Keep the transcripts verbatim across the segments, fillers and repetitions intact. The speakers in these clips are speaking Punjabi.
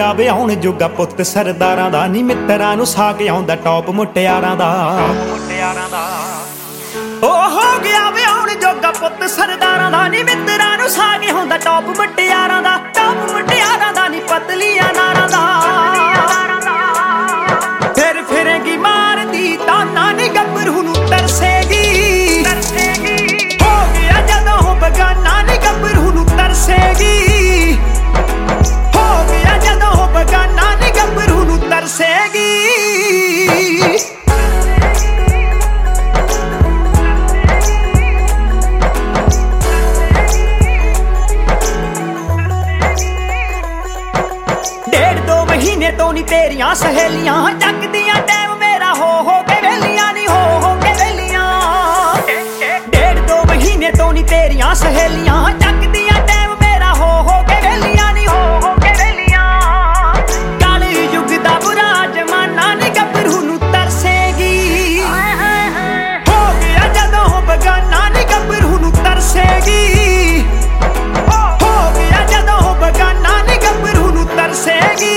ਗਿਆ ਵਿਆਹੁਣ ਜੋਗਾ ਪੁੱਤ ਸਰਦਾਰਾਂ ਦਾ ਨੀ ਮਿੱਤਰਾਂ ਨੂੰ ਸਾਕ ਆਉਂਦਾ ਟੌਪ ਮੁਟਿਆਰਾਂ ਦਾ ਮੁਟਿਆਰਾਂ ਦਾ ਓ ਹੋ ਗਿਆ ਵਿਆਹੁਣ ਜੋਗਾ ਪੁੱਤ ਸਰਦਾਰਾਂ ਦਾ ਨੀ ਮਿੱਤਰਾਂ ਨੂੰ ਸਾਕ ਆਉਂਦਾ ਟੌਪ ਮੁਟਿਆਰਾਂ ਦਾ ਟੌਪ ਮੁਟਿਆਰਾਂ ਦਾ ਨੀ ਪਤਲੀਆਂ ਨਾਰਾਂ ਦਾ ਫਿਰ ਫਿਰੇਗੀ ਮਾਰਦੀ ਤਾਨਾ ਨੀ ਗੱਭਰੂ ਨੂੰ ਤਰਸੇਗੀ ਤਰਸੇਗੀ ਹੋ ਗਿਆ ਜਦੋਂ ਬਗਾਨਾ ਨੀ ਗੱਭਰੂ ਨੂੰ ਤਰਸੇਗੀ ਹੋ ਗਿਆ ਜਦੋਂ ਬਗਾਨਾ ਨੀ ਗੱਭਰੂ ਨੂੰ ਤਰਸੇਗੀ ਡੇਢ ਦੋ ਮਹੀਨੇ ਤੋਂ ਨੀ ਤੇਰੀਆਂ ਸਹੇਲੀਆਂ ਚੱਕਦੀਆਂ ਟਾਈਮ ਮੇਰਾ ਹੋ ਹੋ ਕੇ ਵੇਲੀਆਂ ਨੀ ਹੋ ਹੋ ਕੇ ਵੇਲੀਆਂ ਡੇਢ ਦੋ ਮਹੀਨੇ ਤੋਂ ਨੀ ਤੇਰੀਆਂ ਸਹੇਲੀਆਂ ਚੱਕਦੀਆਂ ਟਾਈਮ ਮੇਰਾ ਹੋ ਹੋ ਕੇ ਵੇਲੀਆਂ ਨੀ ਹੋ ਹੋ ਕੇ ਵੇਲੀਆਂ ਕਾਲੇ ਯੁੱਗ ਦਾ ਬੁਰਾ ਜ਼ਮਾਨਾ ਨੀ ਗੱਭਰੂ ਨੂੰ ਤਰਸੇਗੀ ਹੋ ਗਿਆ ਜਦੋਂ ਬਗਾਨਾ ਨੀ ਗੱਭਰੂ ਨੂੰ ਤਰਸੇਗੀ ਹੋ ਗਿਆ ਜਦੋਂ ਬਗਾਨਾ ਨੀ ਗੱਭਰੂ ਨੂੰ ਤਰਸੇਗੀ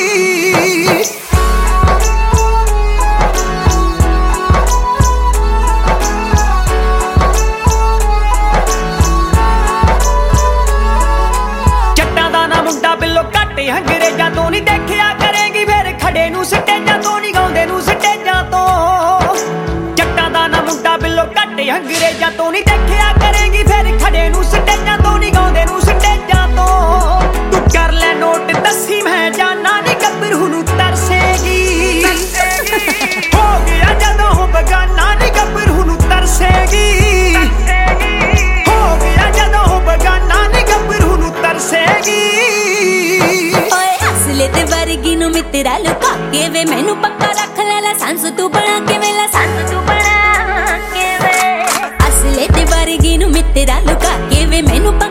ਅੰਗਰੇਜ਼ਾਂ ਤੋਂ ਨੀ ਦੇਖਿਆ ਕਰੇਗੀ ਫਿਰ ਖੜੇ ਨੂੰ ਸਟੇਜਾਂ ਤੋਂ ਨੀ ਗਾਉਂਦੇ ਨੂੰ ਸਟੇਜਾਂ ਤੋਂ ਜੱਟਾਂ ਦਾ ਨਾ ਮੁੰਡਾ ਬਿੱਲੋ ਘੱਟ ਅੰਗਰੇਜ਼ਾਂ ਤੋਂ ਨੀ ਦੇਖਿਆ ਕਰੇਗੀ ਫਿਰ ਖੜੇ ਨੂੰ ਸਟੇਜਾਂ ਤੋਂ ਨੀ ਗਾਉਂਦੇ ਨੂੰ ਸਟੇਜਾਂ ਤੋਂ ਤੂੰ ਕਰ ਲੈ ਨੋਟ ਦੱਸੀ ਮੈਂ ਜਾਨਾ ਨੀ ਗੱਭਰੂ ਨੂੰ ਤਰਸੇਗੀ ਹੋ ਗਿਆ ਜਦੋਂ ਬਗਾਨਾ ਨੀ ਗੱਭਰੂ ਨੂੰ ਤਰਸੇਗੀ ਹੋ ਗਿਆ ਜਦੋਂ ਬਗਾਨਾ ਨੀ ਗੱਭਰੂ ਨੂੰ ਤਰਸੇਗੀ ਤੇ ਵਰਗੀ ਨੂੰ ਮਿੱਤਰਾ ਲੁਕਾ ਕੇ ਵੇ ਮੈਨੂੰ ਪੱਕਾ ਰੱਖ ਲੈ ਲਾਇਸੈਂਸ ਤੂੰ ਬਣਾ ਕੇ ਵੇ ਲਾਇਸੈਂਸ ਤੂੰ ਬਣਾ ਕੇ ਵੇ ਅਸਲੇ ਤੇ ਵਰਗੀ ਨੂੰ ਮਿੱਤਰਾ ਲੁਕਾ ਕੇ ਵੇ ਮੈਨੂੰ